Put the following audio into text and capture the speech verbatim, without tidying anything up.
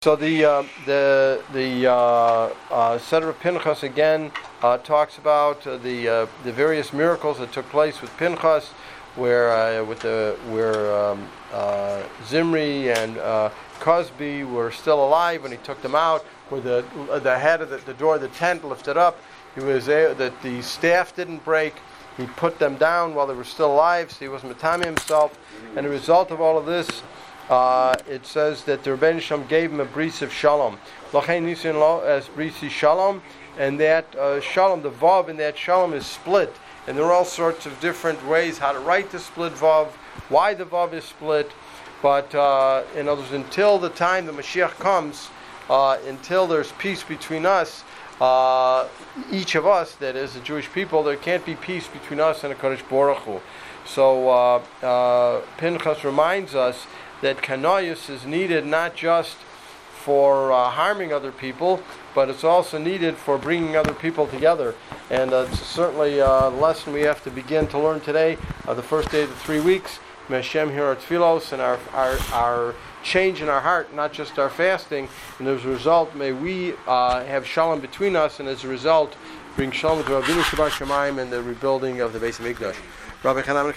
So the uh, the the uh, uh, Seder of Pinchas again uh, talks about uh, the uh, the various miracles that took place with Pinchas, where uh, with the where um, uh, Zimri and uh, Cosby were still alive when he took them out, where the the head of the, the door of the tent lifted up. He was there, that the staff didn't break. He put them down while they were still alive, so he wasn't matami himself. And the result of all of this, Uh, it says that the Rebbeinu Shalom gave him a bris of shalom. Lachein nisin lo as brisi shalom, and that uh, shalom, the vav in that shalom is split, and there are all sorts of different ways how to write the split vav, why the vav is split. But uh, in other words, until the time the Mashiach comes, uh, until there's peace between us, uh, each of us, that is the Jewish people, there can't be peace between us and the Kadosh Baruch Hu. So uh, uh, Pinchas reminds us that kanayus is needed not just for uh, harming other people, but it's also needed for bringing other people together. And uh, it's certainly a lesson we have to begin to learn today, uh, the first day of the three weeks. May Hashem hear our tefillos and our, our, our change in our heart, not just our fasting. And as a result, may we uh, have shalom between us, and as a result, bring shalom to Avinu Shabbat Shamayim and the rebuilding of the Beis Hamikdash. Rabbi Chanan